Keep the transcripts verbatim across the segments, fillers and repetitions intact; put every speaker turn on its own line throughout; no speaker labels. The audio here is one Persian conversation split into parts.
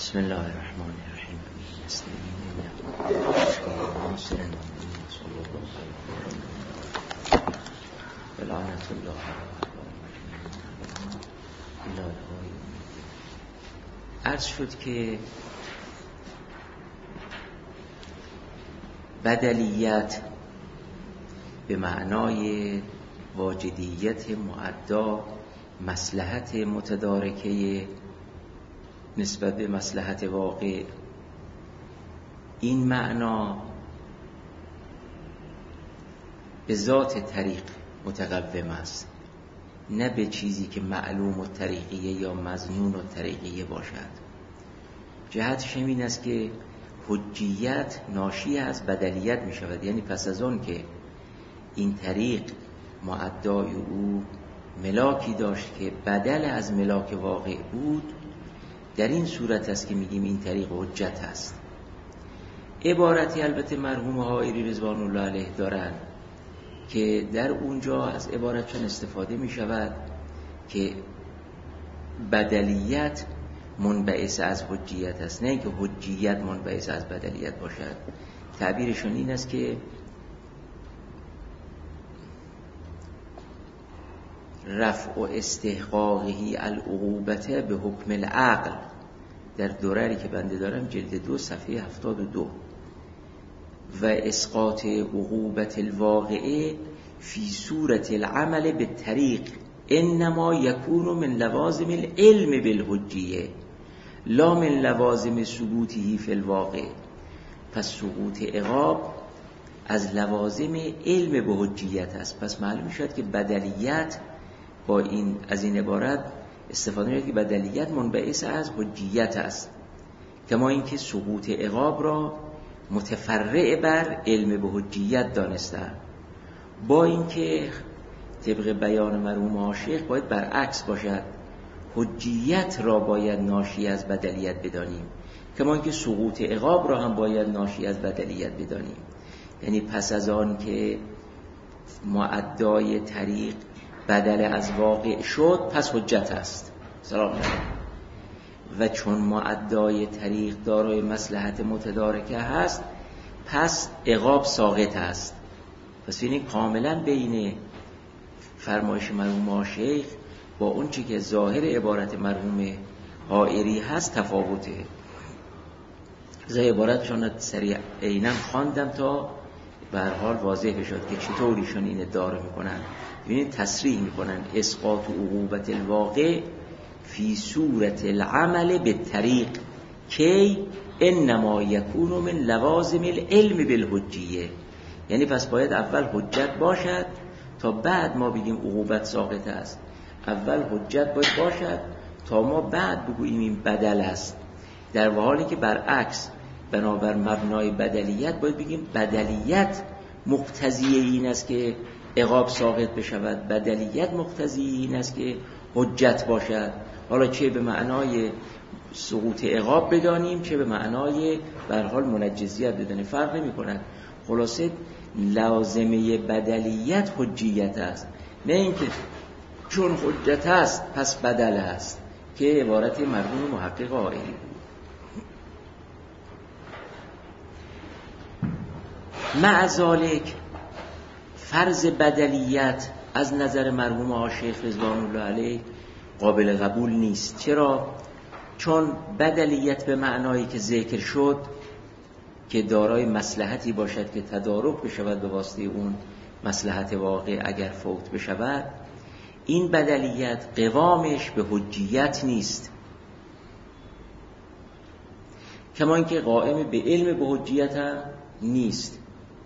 بسم الله الرحمن الرحیم. لعنت الله عرض شد که بدلیت به معنای واجدیت معدا، مصلحت متدارکه نسبت به مصلحت واقع، این معنا به ذات طریق متقوم است، نه به چیزی که معلوم و طریقیه یا مظنون و طریقیه باشد. جهتش این است که حجیت ناشی از بدلیت می شود، یعنی پس از آن که این طریق معدای او ملاکی داشت که بدل از ملاک واقع بود، در این صورت است که میگیم این طریق حجت است. عبارتی البته مرحوم حائری رضوان الله علیه دارن که در اونجا از عبارتشان استفاده می شود که بدلیت منبعث از حجیت است، نه اینکه حجیت منبعث از بدلیت باشد. تعبیرشون این است که رفع و استحقاقهی العقوبت به حکم العقل، در درری که بنده دارم جلد دو صفحه هفتاد و دو، و اسقاط عقوبت الواقعه فی صورت العمل به طریق انما یکون من لوازم العلم بالحجیه لا من لوازم ثبوته فی الواقع. پس سقوط عقاب از لوازم علم به حجیت است. پس معلوم شد که بدلیت با این از این عبارت استفاده می‌کنه که بدلیت منبعث از حجیت است، کما اینکه سقوط عقاب را متفرع بر علم به حجیت دانستند، با اینکه طبق بیان مرحوم عاشق باید برعکس باشد، حجیت را باید ناشی از بدلیت بدانیم، کما اینکه سقوط عقاب را هم باید ناشی از بدلیت بدانیم. یعنی پس از آن که معدای طریق بدل از واقع شد پس حجت است. سلام علیکم. و چون معدای طریق دارای مصلحت متدارکه هست پس عقاب ساقط است. پس این کاملا بین فرمایش مرحوم عاشق با اون چی که ظاهر عبارت مرحوم حائری هست تفاوته. از عبارتشون سریع عیناً خواندم تا به هر حال واضح بشد که چطوریشون این ادعا میکنن. ببینید تصریح میکنن اسقاط عقوبت الواقع فی صورت العمل به طریق کی انما یکون من لوازم العلم بالحجیه. یعنی پس باید اول حجت باشد تا بعد ما بگیم عقوبت ساقط است. اول حجت باید باشد تا ما بعد بگوییم این بدل است، در حالی که برعکس بنابر مبنای بدلیت باید بگیم بدلیت مقتضی این است که عقاب ساقط بشود، بدلیت مقتضی این است که حجت باشد. حالا چه به معنای سقوط عقاب بدانیم چه به معنای به هر حال منجزیت بدانیم، فرق نمی کند. خلاصه لازمه بدلیت حجیت است، نه اینکه چون حجت است پس بدل است که عبارت مرحوم محقق حائری بود. مع ذالک فرض بدلیت از نظر مرحوم عاشق رضوان الله علیه قابل قبول نیست. چرا؟ چون بدلیت به معنایی که ذکر شد که دارای مصلحتی باشد که تدارک بشود به واسطه اون مصلحت واقع اگر فوت بشود، این بدلیت قوامش به حجیت نیست، کما اینکه قائم به علم به حجیت هم نیست.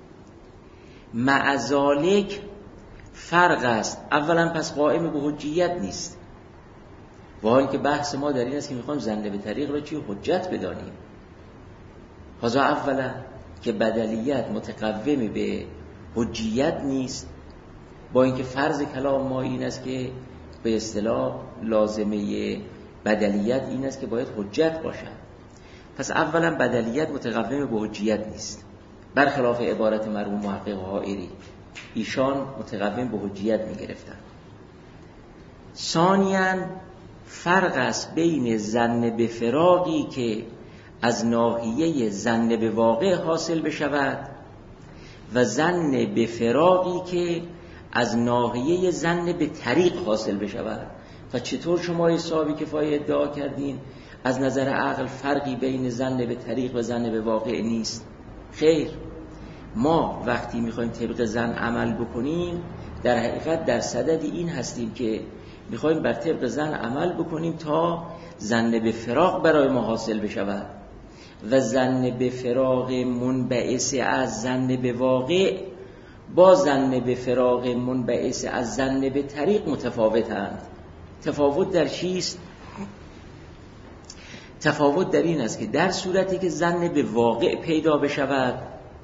مع ذالک فرق است. اولا پس قائم به حجیت نیست، و حالی که بحث ما در این است که میخوایم زنده به طریق را چی حجت بدانیم. حالا اولا که بدلیت متقوم به حجیت نیست، با اینکه فرض کلام ما این است که به اصطلاح لازمه بدلیت این است که باید حجت باشد. پس اولا بدلیت متقوم به حجیت نیست، برخلاف عبارت مرحوم محقق حائری، ایشان متقوم به حجیت میگرفتن. ثانیاً فرق است بین ظن به فراقی که از ناحیه ظن به واقع حاصل بشود و ظن به فراقی که از ناحیه ظن به طریق حاصل بشود. و چطور شما حسابی کفایه ادعا کردین از نظر عقل فرقی بین ظن به طریق و ظن به واقع نیست؟ خیر، ما وقتی میخوایم طبق ظن عمل بکنیم در حقیقت در صدد این هستیم که میخوایم بر طبق ظن عمل بکنیم تا ظن به فراق برای ما حاصل بشود و ظن به فراق منبعث از ظن به واقع با ظن به فراق منبعث از ظن به طریق متفاوتند. تفاوت در چیست؟ تفاوت در این است که در صورتی که ظن به واقع پیدا بشود،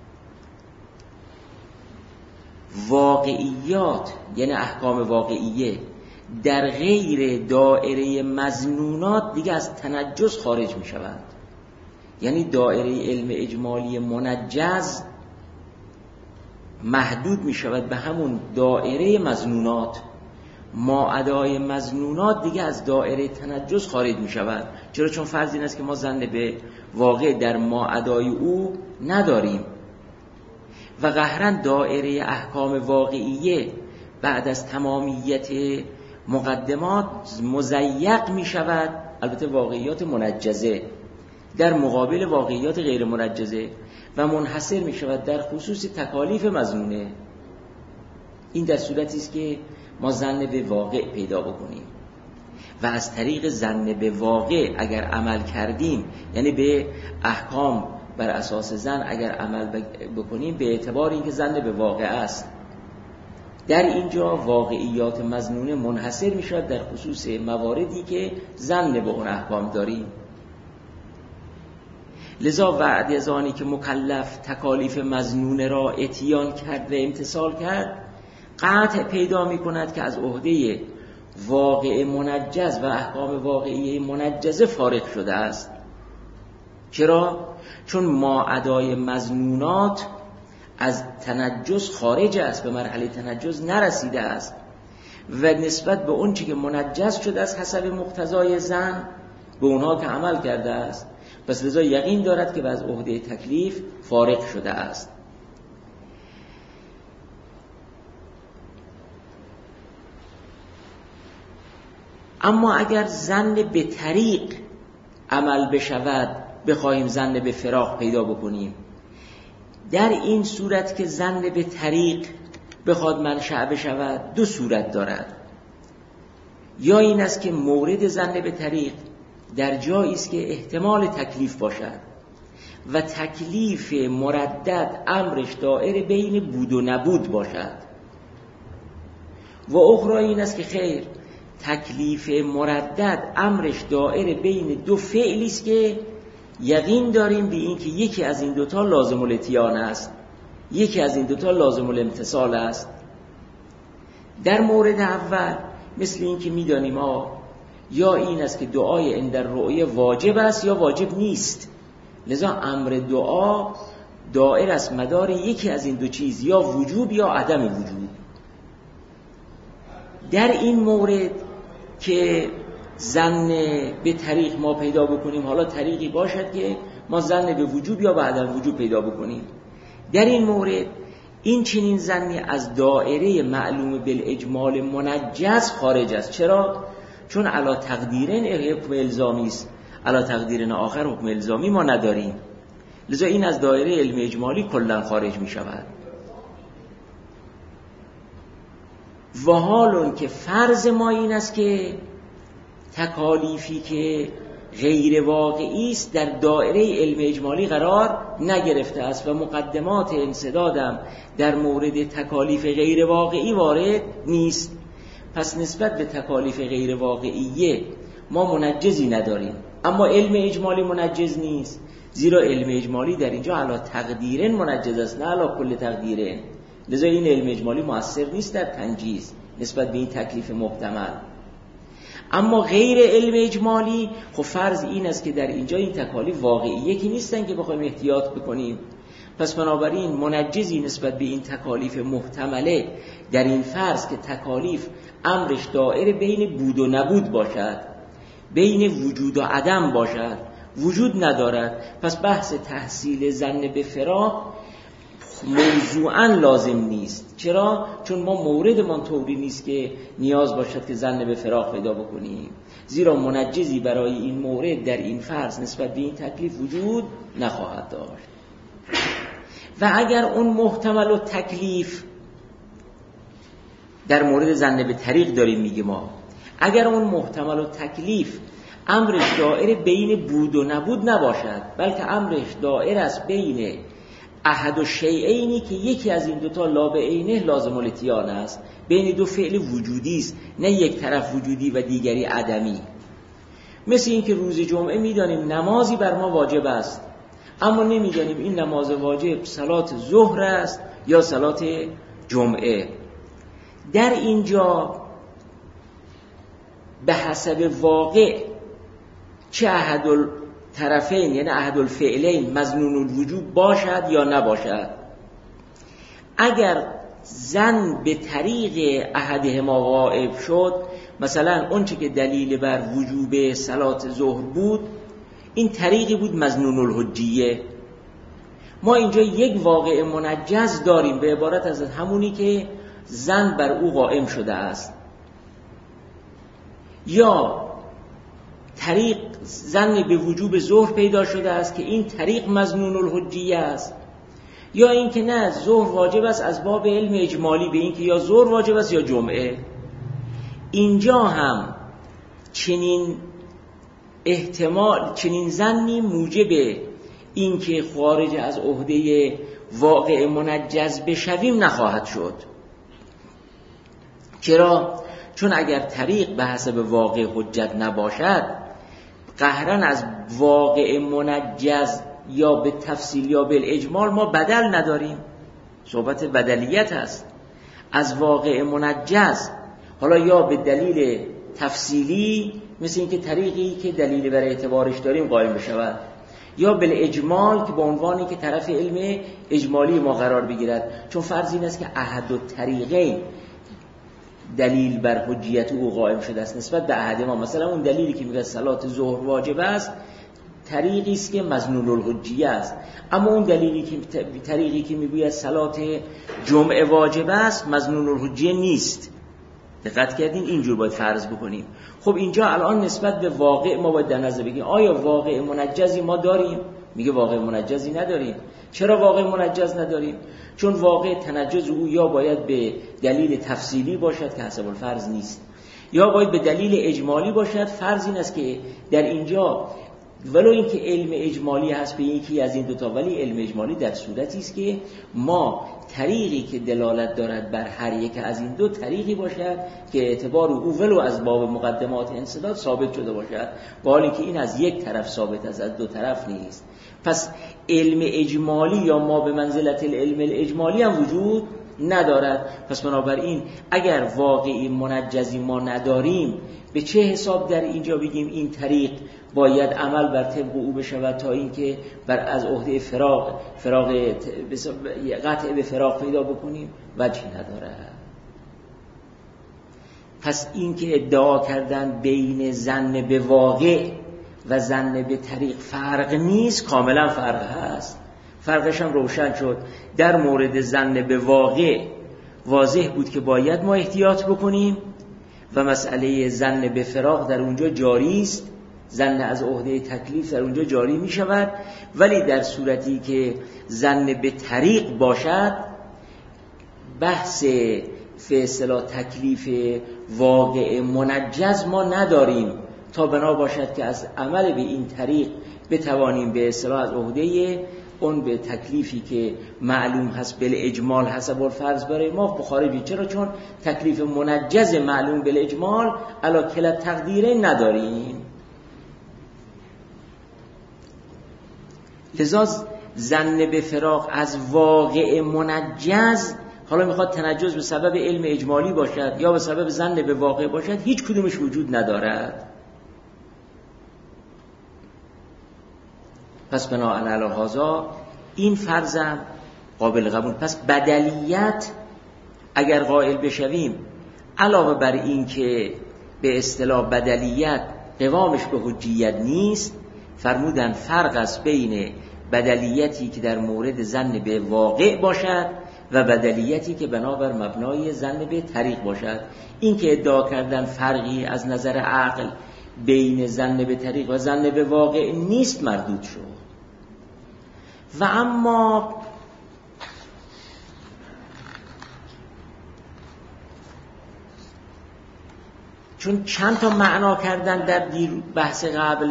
واقعیات یعنی احکام واقعیه در غیر دائره مظنونات دیگه از تنجس خارج می شوند. یعنی دائره علم اجمالی منجز محدود می شود به همون دائره مظنونات، ماعدای مظنونات دیگه از دائره تنجس خارج می شود. چرا؟ چون فرض این است که ما ظن به واقع در ماعدای او نداریم و قهرن دائره احکام واقعیه بعد از تمامیت مقدمات مضیق می شود، البته واقعیات منجزه در مقابل واقعیات غیر منجزه، و منحصر می شود در خصوص تکالیف مظنونه. این در صورتی است که ما ظن به واقع پیدا بکنیم و از طریق ظن به واقع اگر عمل کردیم، یعنی به احکام بر اساس ظن اگر عمل بکنیم به اعتبار اینکه ظن به واقع است، در اینجا واقعیات مظنونه منحصر می شود در خصوص مواردی که ظن به اون احکام داریم. لذا بعد از آنی که مکلف تکالیف مظنونه را اتیان کرد و امتثال کرد، قطع پیدا می کند که از عهده واقع منجز و احکام واقعی منجزه فارغ شده است. چرا؟ چون ماعدای مظنونات از تنجس خارج است، به مرحله تنجس نرسیده است و نسبت به اون چی که منجز شده است حسب مقتضای ظن به اونها که عمل کرده است، پس لذا یقین دارد که از عهده تکلیف فارغ شده است. اما اگر ظن به طریق عمل بشود، بخواهیم ظن به فراق پیدا بکنیم، در این صورت که ظن به طریق بخواد منشأ بشود دو صورت دارد. یا این است که مورد ظن به طریق در جایی است که احتمال تکلیف باشد و تکلیف مردد امرش دائر بین بود و نبود باشد، و اخرى این است که خیر، تکلیف مردد امرش دائر بین دو فعلی است که یقین داریم به این که یکی از این دوتا لازم الاتیان است، یکی از این دوتا لازم الامتصال است. در مورد اول مثل این که میدانیم آه یا این است که دعای عند الرؤیه واجب است یا واجب نیست، لذا امر دعا دائر است مدار یکی از این دو چیز، یا وجوب یا عدم وجوب. در این مورد که ظن به طریق ما پیدا بکنیم، حالا طریقی باشد که ما ظن به وجوب یا به عدم وجوب پیدا بکنیم، در این مورد این چنین ظنی از دائره معلوم بالاجمال منجز خارج است. چرا؟ چون علا تقدیرن حکم الزامی است، علا تقدیرن آخر حکم الزامی ما نداریم، لذا این از دائره علم اجمالی کلا خارج می شود. و حالون که فرض ما این است که تکالیفی که غیر واقعی است در دائره علم اجمالی قرار نگرفته است و مقدمات انسدادم در مورد تکالیف غیر واقعی وارد نیست، پس نسبت به تکالیف غیر واقعیه ما منجزی نداریم. اما علم اجمالی منجز نیست، زیرا علم اجمالی در اینجا علا تقدیرن منجز است نه علا کل تقدیرن، لذا این علم اجمالی مؤثر نیست در تنجیز نسبت به این تکلیف محتمل. اما غیر علم اجمالی خب فرض این است که در اینجا این تکالیف واقعیه که نیستن که بخوایم احتیاط بکنیم، پس بنابراین منجزی نسبت به این تکالیف محتمله در این فرض که تکالیف امرش دائر بین بود و نبود باشد بین وجود و عدم باشد، وجود ندارد. پس بحث تحصیل ظن به فراق موضوعاً لازم نیست. چرا؟ چون ما موردمان طوری نیست که نیاز باشد که ظن به فراق پیدا بکنیم، زیرا منجزی برای این مورد در این فرض نسبت به این تکلیف وجود نخواهد داشت. و اگر اون محتمل و تکلیف در مورد ظن به طریق داریم میگه ما، اگر اون محتمل و تکلیف امرش دائر بین بود و نبود نباشد، بلکه امرش دائر است بین احد و شیئینی که یکی از این دوتا لا به عینه لازم الاتیان است، بین دو فعل وجودی است، نه یک طرف وجودی و دیگری عدمی. مثل این که روز جمعه میدانیم نمازی بر ما واجب است، اما نمیدانیم این نماز واجب صلات ظهر است یا صلات جمعه. در اینجا به حسب واقع چه احد الطرفین یعنی احد الفعلین مظنون الوجوب باشد یا نباشد. اگر ظن به طریق احدهما غائب شد، مثلا اون چه که دلیل بر وجوب صلات ظهر بود این طریقی بود مظنون الحجیه، ما اینجا یک واقع منجز داریم به عبارت از همونی که ظن بر او قائم شده است، یا طریق ظن به وجوب ظهر پیدا شده است که این طریق مظنون الحجیه است، یا این که نه ظهر واجب است از باب علم اجمالی به این که یا ظهر واجب است یا جمعه. اینجا هم چنین احتمال چنین ظنی موجب این که خارج از عهده واقع منجز بشویم نخواهد شد. چرا؟ چون اگر طریق به حسب واقع حجت نباشد، قهرن از واقع منجز یا به تفصیل یا به اجمال ما بدل نداریم، صحبت بدلیت هست. از واقع منجز حالا یا به دلیل تفصیلی مثل این که طریقی که دلیل بر اعتبارش داریم قائم بشود، یا بالاجمال که با عنوانی که طرف علم اجمالی ما قرار بگیرد. چون فرض این است که احد الطریقین دلیل بر حجیت او قائم شده است نسبت به احد ما. مثلا اون دلیلی که میگه صلات ظهر واجب است طریقی است که مظنون الحجیه است، اما اون دلیلی که طریقی که میگه صلات جمعه واجب است مظنون الحجیه نیست. دقت کردین؟ اینجور باید فرض بکنیم. خب اینجا الان نسبت به واقع ما باید در نظر بگیریم آیا واقع منجزی ما داریم؟ میگه واقع منجزی نداریم. چرا واقع منجز نداریم؟ چون واقع تنجز او یا باید به دلیل تفصیلی باشد که حسب الفرض نیست، یا باید به دلیل اجمالی باشد. فرض این است که در اینجا ولو اینکه علم اجمالی هست به یکی از این دوتا، ولی علم اجمالی در صورتی است که ما طریقی که دلالت دارد بر هر یک از این دو طریقی باشد که اعتبار او ولو از باب مقدمات انسداد ثابت شده باشد، با حالی که این از یک طرف ثابت است، از دو طرف نیست. پس علم اجمالی یا ما به منزلت العلم الاجمالی هم وجود ندارد. پس بنابراین اگر واقعی منجزی ما نداریم، به چه حساب در اینجا بگیم این طریق باید عمل بر طبق او بشود تا اینکه بر از عهده فراق فراق قطع به فراق پیدا بکنیم؟ وجهی نداره. پس اینکه ادعا کردن بین ظن به واقع و ظن به طریق فرق نیست، کاملا فرق هست. فرقش هم روشن شد. در مورد ظن به واقع واضح بود که باید ما احتیاط بکنیم و مسئله ظن به فراق در اونجا جاری است، ظن از عهده تکلیف در اونجا جاری می شود. ولی در صورتی که ظن به طریق باشد، بحث فی اصطلاح تکلیف واقع منجز ما نداریم تا بنا باشد که از عمل به این طریق بتوانیم به اصطلاح از عهده اون به تکلیفی که معلوم هست بالاجمال حسب الفرض برای ما بخارجی. چرا؟ چون تکلیف منجز معلوم بالاجمال علی کلا تقدیره نداریم. لذا ظن به فراق از واقع منجز، حالا میخواد تنجز به سبب علم اجمالی باشد یا به سبب ظن به واقع باشد، هیچ کدومش وجود ندارد. پس بناء علی هذا این فرضم قابل قبول. پس بدلیت اگر قائل بشویم، علاوه بر این که به اصطلاح بدلیت قوامش به حجیت نیست، فرمودن فرق است بین بدلیتی که در مورد ظن به واقع باشد و بدلیتی که بنابر مبنای ظن به طریق باشد. این که ادعا کردن فرقی از نظر عقل بین ظن به طریق و ظن به واقع نیست مردود شد. و اما چون چند تا معنا کردن در دیر بحث قبل،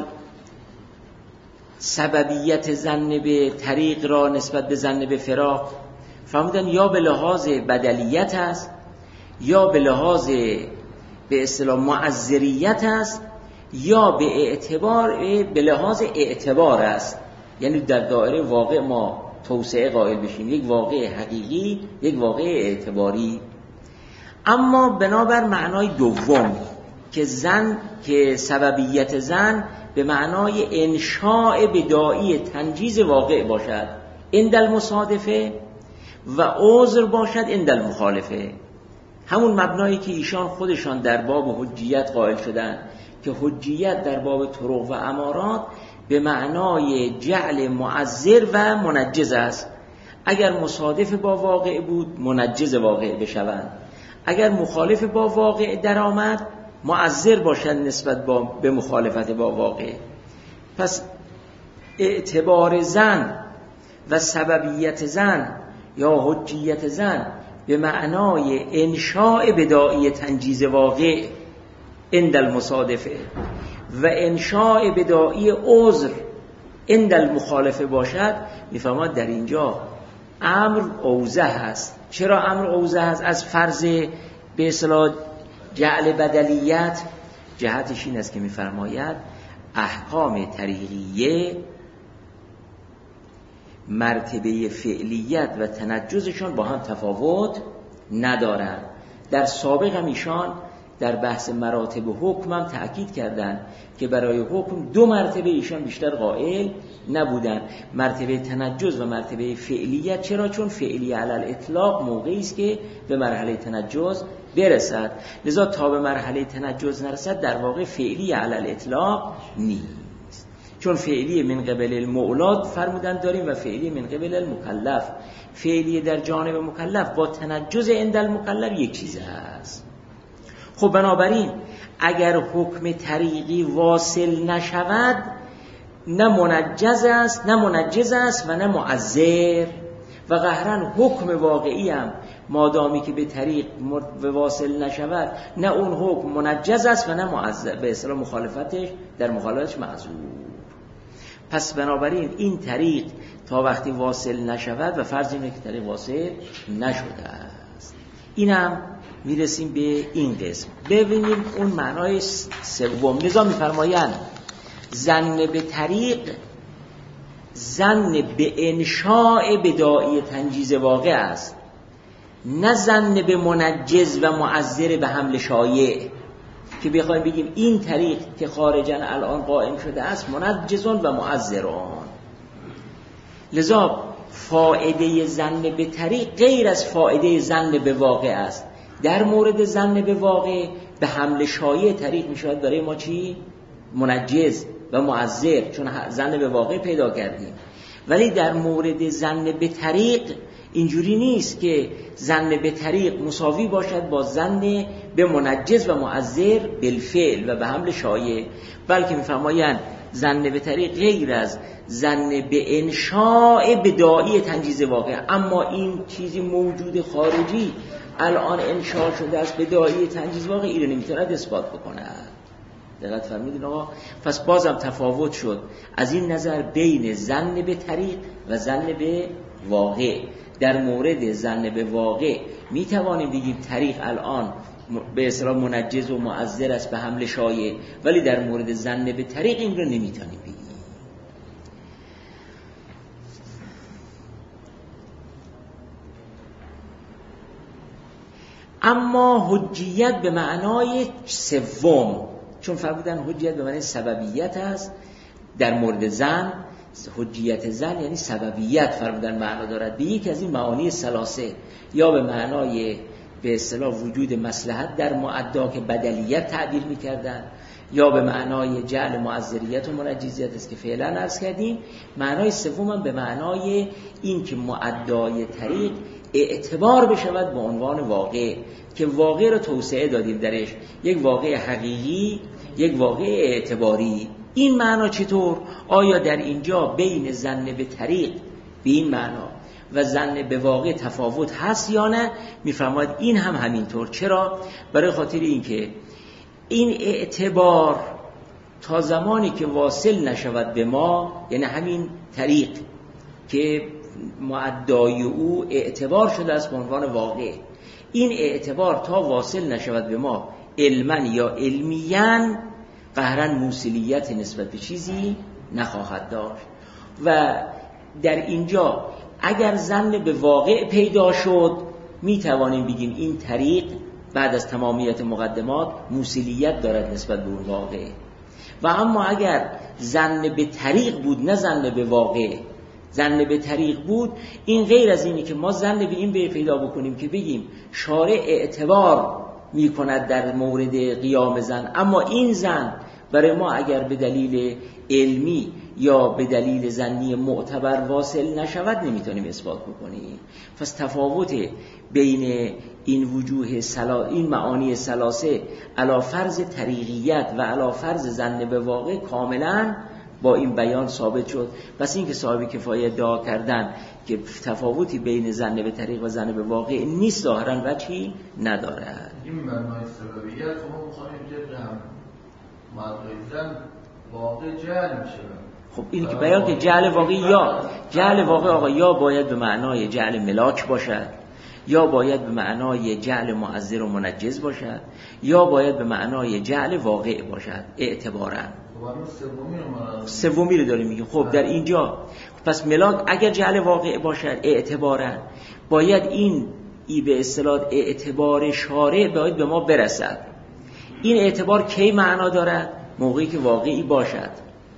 سببیت ظن به طریق را نسبت به ظن به فراق فهمیدن یا به لحاظ بدلیت است یا به لحاظ به اصطلاح معذریت است یا به اعتبار به لحاظ اعتبار است. یعنی در دایره واقع ما توسعه قائل بشیم، یک واقع حقیقی، یک واقع اعتباری. اما بنابر معنای دوم که زن که سببیت زن به معنای انشاء بدائی تنجیز واقع باشد عند المصادفه و عذر باشد عند المخالفه، همون مبنایی که ایشان خودشان در باب حجیت قائل شدن که حجیت در باب طرق و امارات به معنای جعل معذر و منجز است. اگر مصادف با واقع بود منجز واقع بشوند، اگر مخالف با واقع در آمد معذر باشد نسبت با به مخالفت با واقع. پس اعتبار زن و سببیت زن یا حجیت زن به معنای انشاء بدائی تنجیز واقع عند المصادفه و انشاء بدائی عذر عند المخالفه باشد، میفهمد در اینجا امر اوضح است. چرا امر اوضح است از فرض به اصطلاح جعل بدلیت؟ جهتش این است که میفرماید احکام طریقیه مرتبه فعلیت و تنجزشان با هم تفاوت ندارند. در سابق هم ایشان در بحث مراتب حکم هم تأکید کردند که برای حکم دو مرتبه ایشان بیشتر قائل نبودند، مرتبه تنجز و مرتبه فعلیت. چرا؟ چون فعلی علی الاطلاق موقعی است که به مرحله تنجز برسد، لذا تا به مرحله تنجز نرسد در واقع فعلی علی الاطلاق نیست. چون فعلی من قبل المولاد فرمودن داریم و فعلی من قبل المکلف. فعلی در جانب مکلف با تنجز عند المکلف یک چیز هست. خب بنابراین اگر حکم طریقی واصل نشود نه منجز است نه منجز است و نه معذر، و قهرن حکم واقعی هم مادامی که به طریق واصل نشود نه اون حکم منجز است و نه معذر، به اصطلاح مخالفتش در مخالفتش معذور. پس بنابراین این طریق تا وقتی واصل نشود و فرض اینه که طریق واصل نشده است. اینم میرسیم به این قسم. ببینیم اون معنای سوم. لذا میفرمایند ظن به طریق ظن به انشاء بدائی تنجیز واقع است، نه ظن به منجز و معذر به حمل شایع که بخوایم بگیم این طریق که خارجاً الان قائم شده است منجزون و معذرون. لذا فائده ظن به طریق غیر از فائده ظن به واقع است. در مورد ظن به واقع به حمل شایع طریق می شود برای ما چی؟ منجز و معذر، چون ظن به واقع پیدا کردیم. ولی در مورد ظن به طریق اینجوری نیست که ظن به طریق مساوی باشد با ظن به منجز و معذر بالفعل و به حمل شایع، بلکه می‌فرمایند ظن به طریق غیر از ظن به انشاء بدائی تنجیز واقع. اما این چیزی موجود خارجی الان انشاء شده است بدائی تنجیز واقع، این رو نمی‌تواند اثبات بکنه. دقت فرمودین آقا؟ پس بازم تفاوت شد از این نظر بین ظن به طریق و ظن به واقع. در مورد ظن به واقع می توانیم بگیم طریق الان به اصطلاح منجز و معذر است به حمل شایع، ولی در مورد ظن به طریق این رو نمی توانیم بگیم. اما حجیت به معنای سوم، چون فرمودن حجیت به معنی سببیت است در مورد زن، حجیت زن یعنی سببیت فرمودن معنا دارد به یک از این معانی ثلاثه، یا به معنای به اصطلاح وجود مصلحت در معدا که بدلیت تعبیر می‌کردن، یا به معنای جعل معذریت و منجزیت است که فعلا عرض کردیم. معنای سوم هم به معنای این که معدای طریق اعتبار بشود به عنوان واقع، که واقع رو توسعه دادیم درش، یک واقع حقیقی، یک واقع اعتباری. این معنا چطور؟ آیا در اینجا بین ظن به طریق به این معنا و ظن به واقع تفاوت هست یا نه؟ میفرماید این هم همینطور. چرا؟ برای خاطر اینکه این اعتبار تا زمانی که واصل نشود به ما، یعنی همین طریق که معدای او اعتبار شده است به عنوان واقع، این اعتبار تا واصل نشود به ما علما یا علمیاً قهراً موصلیت نسبت به چیزی نخواهد داشت. و در اینجا اگر ظن به واقع پیدا شد می توانیم بگیم این طریق بعد از تمامیت مقدمات موصلیت دارد نسبت به اون واقع. و اما اگر ظن به طریق بود نه ظن به واقع، ظن به طریق بود، این غیر از اینی که ما ظن به این به پیدا بکنیم که بگیم شارع اعتبار می کند در مورد قیام ظن، اما این ظن برای ما اگر به دلیل علمی یا به دلیل ظنی معتبر واصل نشود نمیتونیم اثبات بکنیم. پس تفاوت بین این وجوه سلا... این معانی ثلاثه علی فرض طریقیت و علی فرض ظن به واقع کاملا با این بیان ثابت شد. پس این که صاحب کفایه ادعا کردن که تفاوتی بین ظن به طریق و ظن به واقع نیست ظاهرا وجهی ندارد.
این معنای سببیت رو می‌خوایم که هم معدل واقع جعل میشه.
خب این که بیان که جعل واقعی یا جعل واقع آقا یا باید به معنای جعل ملاک باشد، یا باید به معنای جعل معذر و منجز باشد، یا باید به معنای جعل واقع باشد اعتباراً. سومی رو داریم میگیم. خب در اینجا پس ملاک اگر جعل واقع باشد اعتباراً باید این ای به اصطلاح اعتبار شارع باید به ما برسد. این اعتبار کی معنا دارد؟ موقعی که واقعی باشد.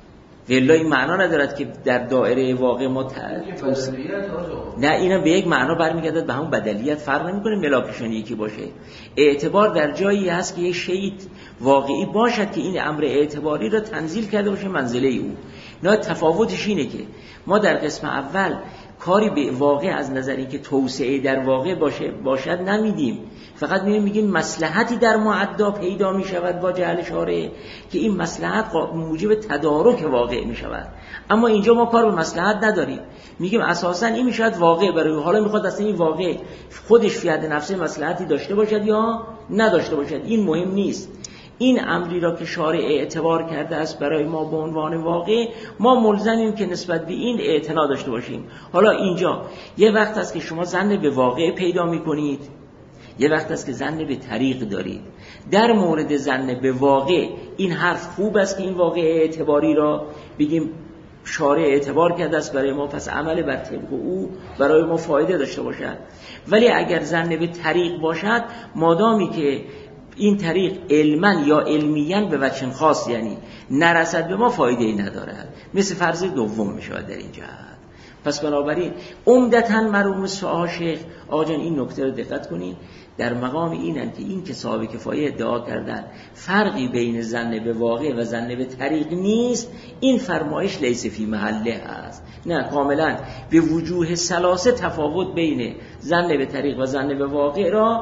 ولی این معنا ندارد که در دایره واقع ما توصیف. نه، اینا به یک معنا برمیگردد به همون بدلیت، فرق نمیکنه ملاکشون یکی باشه. اعتبار در جایی هست که یک شیء واقعی باشد که این امر اعتباری را تنزیل کرده باشه منزله او. نه، تفاوتش اینه که ما در قسم اول کاری به واقع از نظری که توسعه در واقع باشه باشد نمیدیم، فقط میگیم میگیم مصلحتی در معدا پیدا میشود با جعل شارع که این مصلحت موجب تدارک واقع میشود. اما اینجا ما کار به مصلحت نداریم، میگیم اساسا این میشود واقع برای حالا میخواد اصلا این واقع خودش فی حد نفسه مصلحتی داشته باشد یا نداشته باشد، این مهم نیست. این امری را که شارع اعتبار کرده است برای ما به عنوان واقع، ما ملزمیم که نسبت به این اعتنا داشته باشیم. حالا اینجا یه وقت است که شما ظن به واقع پیدا میکنید، یه وقت است که ظن به طریق دارید. در مورد ظن به واقع این حرف خوب است که این واقع اعتباری را بگیم شارع اعتبار کرده است برای ما، پس عمل بر طبق او برای ما فایده داشته باشد. ولی اگر ظن به طریق باشد، مادامی که این طریق علما یا علمیاً به وجه خاص یعنی نرسد به ما، فایده ای ندارد. مثل فرض دوم می شود در این جهت. پس بنابراین عمدتاً مرحوم شیخ آجان این نکته رو دقت کنید، در مقام اینن که این که صاحب کفایه ادعا کردن فرقی بین ظن به واقع و ظن به طریق نیست، این فرمایش لیس فی محله است. نه، کاملا به وجوه ثلاثه تفاوت بین ظن به طریق و ظن به واقع را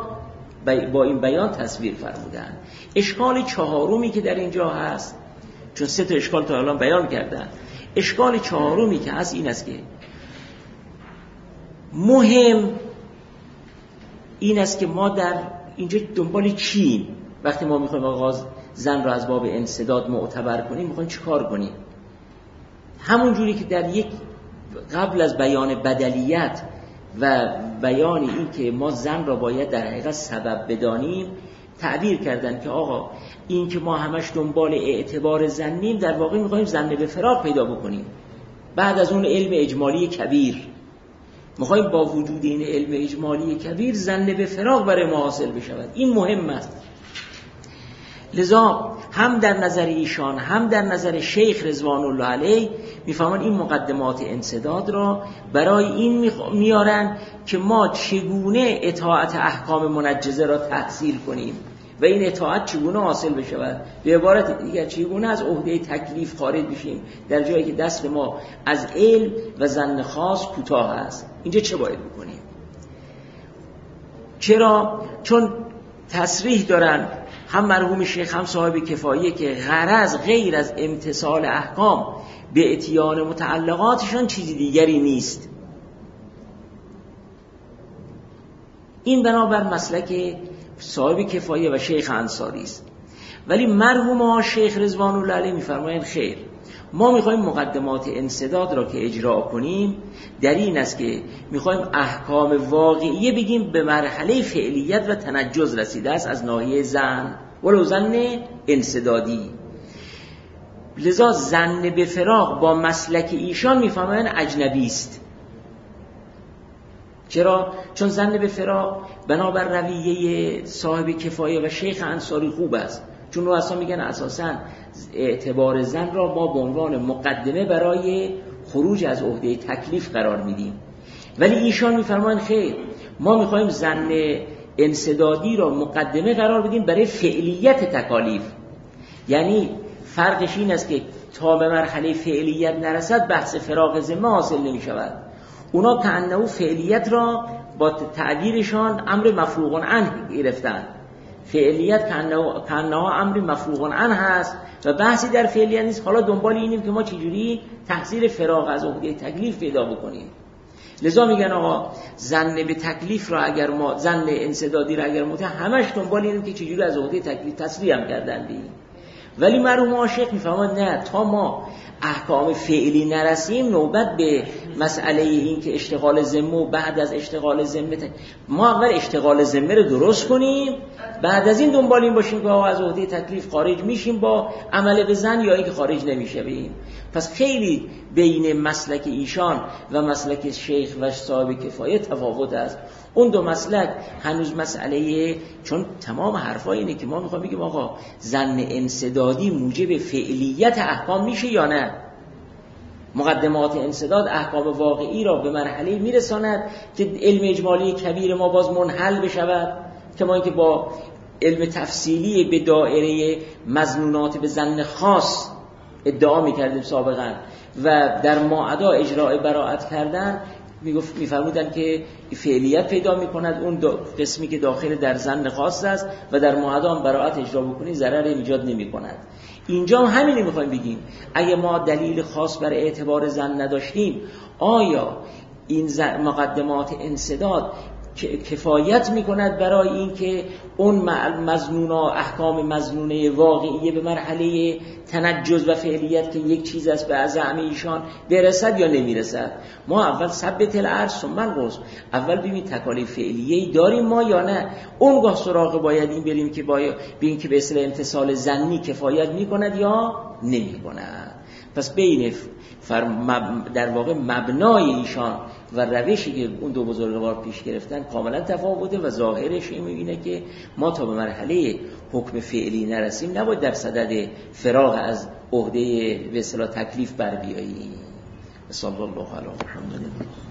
با این بیان تصویر فرمودن. اشکال چهارمی که در اینجا هست، چون سه تا اشکال تا الان بیان کردن، اشکال چهارمی که هست این است که مهم این است که ما در اینجا دنبال چیم؟ وقتی ما میخوایم آغاز زن را از باب انسداد معتبر کنیم، میخوایم چی کار کنیم؟ همون جوری که در یک قبل از بیان بدلیت و بیان این که ما زن را باید در حقیقت سبب بدانیم، تعبیر کردن که آقا این که ما همش دنبال اعتبار زنیم، در واقع میخوایم زن به فراق پیدا بکنیم. بعد از اون علم اجمالی کبیر میخوایم با وجود این علم اجمالی کبیر زن به فراق برای ما حاصل بشود. این مهم است. لذا هم در نظر ایشان هم در نظر شیخ رضوان الله علیه میفهمن این مقدمات انسداد را برای این میارن که ما چگونه اطاعت احکام منجزه را تحصیل کنیم. و این اطاعت چگونه حاصل بشود. به عبارت دیگر چگونه از عهده تکلیف خارج بشیم در جایی که دست ما از علم و ظن خاص کوتاه است. اینجا چه باید بکنیم؟ چرا؟ چون تصریح دارن هم مرحوم شیخ هم صاحب کفایه که غرض غیر از امتثال احکام به اتیان متعلقاتشان چیزی دیگری نیست. این بنابر مسلک صاحب کفایه و شیخ انصاری است. ولی مرحوم شیخ رضوان الله علیه میفرمایند خیر، ما میخوایم مقدمات انسداد را که اجرا کنیم در این است که میخوایم احکام واقعیه بگیم به مرحله فعلیت و تنجز رسیده است از ناحیه ظن ولو ظن انسدادی. لذا ظن به فراق با مسلک ایشان میفهمن اجنبی است. چرا؟ چون ظن به فراق بنابر رویه صاحب کفایه و شیخ انصاری خوب است، چون اون اصلا میگن اساساً اعتبار ظن را ما به عنوان مقدمه برای خروج از عهده تکلیف قرار میدیم. ولی ایشان میفرمایند خیر، ما میخوایم ظن انسدادی را مقدمه قرار بدیم برای فعلیت تکالیف. یعنی فرقش این است که تا به مرحله فعلیت نرسد بحث فراق ذمه حاصل نمیشود. اونا کأنه فعلیت را با تعبیرشان امر مفروغ عنه گرفتن. فعلیت کأنه امر مفروغ عنه هست و بحثی در فعلیت نیست. حالا دنبال اینیم که ما چجوری تحصیل فراغ از عهده تکلیف پیدا بکنیم. لذا میگن آقا ظن به تکلیف را اگر ما ظن انسدادی را اگر مت همش دنبال اینیم که چجوری از عهده تکلیف تصریح هم کردن بیم. ولی مرحوم عاشق میفهمند نه، تا ما احکام فعلی نرسیم نوبت به مسئله این که اشتغال ذمه و بعد از اشتغال ذمه ما اول اشتغال ذمه رو درست کنیم، بعد از این دنبال این باشیم که از عهده تکلیف خارج میشیم با عمل به ظن یا اینکه خارج نمیشه بیم. پس خیلی بین مسلک ایشان و مسلک شیخ و صاحب کفایه تفاوت است. اون دو مسلک هنوز مسئله، چون تمام حرفای اینه که ما میخوام بگیم آقا ظن انسدادی موجب فعلیت احکام میشه یا نه. مقدمات انسداد احکام واقعی را به مرحله میرساند که علم اجمالی کبیر ما باز منحل بشود، کما اینکه با علم تفصیلی به دایره مظنونات به ظن خاص ادعا میکردیم سابقا و در ماعدا اجراء براءت کردن میگفت میفرمودن که فعلیت پیدا میکند اون قسمی که داخل در ظن خاص است و در ماعدا هم براءت اجرا بکنی ضرر ایجاد نمیکند. اینجا هم همین میخوایم بگیم اگه ما دلیل خاص بر اعتبار ظن نداشتیم آیا این مقدمات انسداد کفایت میکند برای این که اون مظنونا احکام مظنونه واقعیه به مرحله تنجز و فعلیت که یک چیز است به زعم ایشان برسد یا نمیرسد؟ ما اول ثبت العرض ثم القصد، اول ببینیم تکالیف فعلیه‌ای داریم ما یا نه. اونگاه سراغ باید این بریم که باید ببینیم که به اصطلاح امتثال ظنی کفایت میکند یا نمیکند. پس بین در واقع مبنای ایشان و روشی که اون دو بزرگوار پیش گرفتن کاملا تفاوته و ظاهرش اینه که ما تا به مرحله حکم فعلی نرسیم نباید در صدد فراغ از عهده به اصطلاح تکلیف بر بیاییم. صلی الله علیه محمد.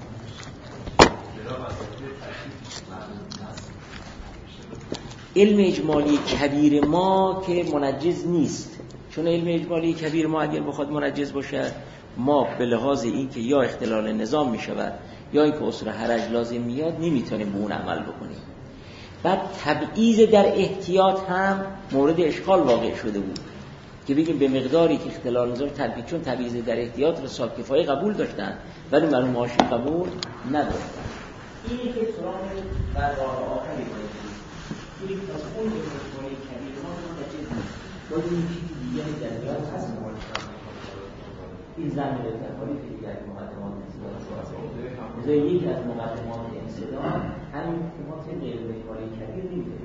علم اجمالی کبیر ما که منجز نیست، چون علم اجمالی کبیر ما اگر بخواد منجز باشه ما به لحاظ این که یا اختلال نظام می شود یا این که اصول حرج لازم میاد نمیتونیم به اون عمل بکنیم. بعد تبعیض در احتیاط هم مورد اشکال واقع شده بود که بگیم به مقداری که اختلال نظام تبعیض، چون تبعیض در احتیاط رو صاحب کفایه قبول داشتن ولی مرحوم عاشق قبول نداشتن. این که سراغ برقرار آخری کنید این از اون اجمالی کبیر ما منجز نیست، باید این چیزی دیگری در جهت هست. این زمین به تکالیف دیگر مقدمات انسداد است. یکی از مقدمات انسداد همین حکومات غیر مقداری کبیر نمیده.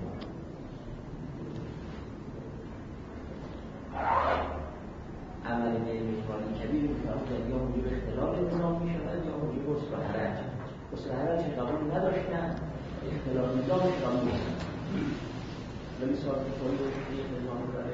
عمل غیر مقداری کبیر میتواند یا موجب اختلال نظام میشود یا موجب اصل حرج. اصل حرج قبول نداشتن، اختلال نظام قبول داشتن. ولی سوال کفایی و شیخ نظام